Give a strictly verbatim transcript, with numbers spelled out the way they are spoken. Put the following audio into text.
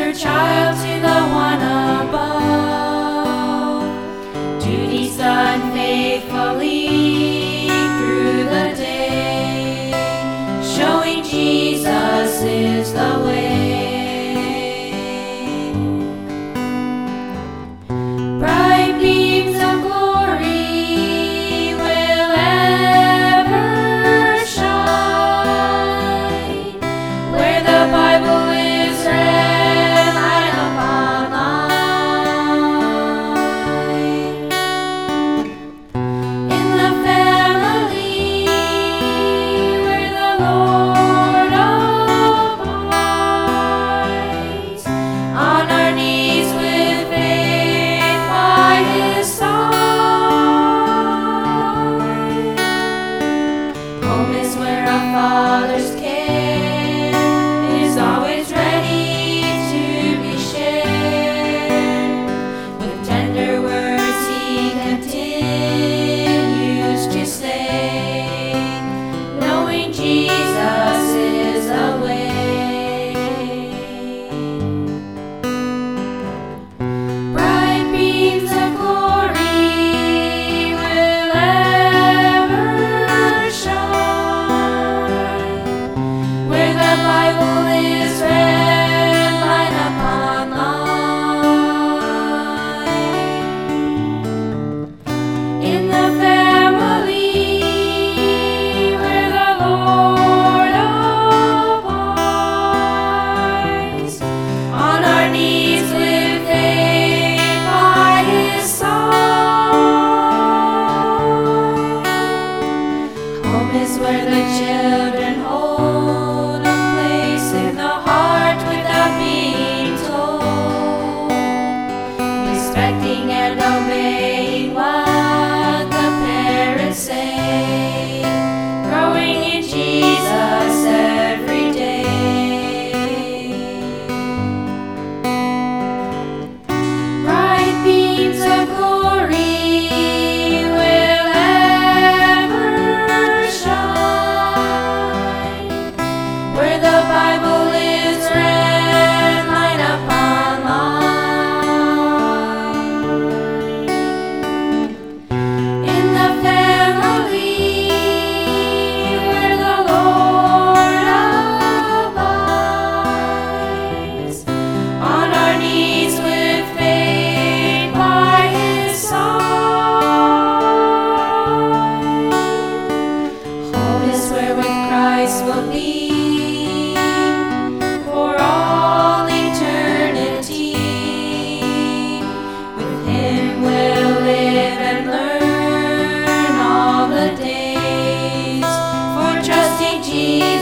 child to the one above. Duties done faithfully through the day, showing Jesus is the way. Bright beams of glory will ever shine, where the Bible is read line upon line. In the family where the Lord abides, on our knees with faith by His side. Home is where a father's care is always ready to be shared. With tender words He continues to say, knowing Jesus is the way. Bright beams of glory will ever shine, where the Bible is read line upon line. In the family where the Lord abides, on our knees with faith by His side. Home is where the children hold a place in the heart without being told, respecting and obeying what the parents say, growing in Jesus every day. Bright beams of glory will ever shine, where the Bible is read line upon line. In the family where the Lord abides, on our knees with faith by His side. Home is where with Christ we'll be for all eternity. With Him we'll live and learn all the days, for trusting Jesus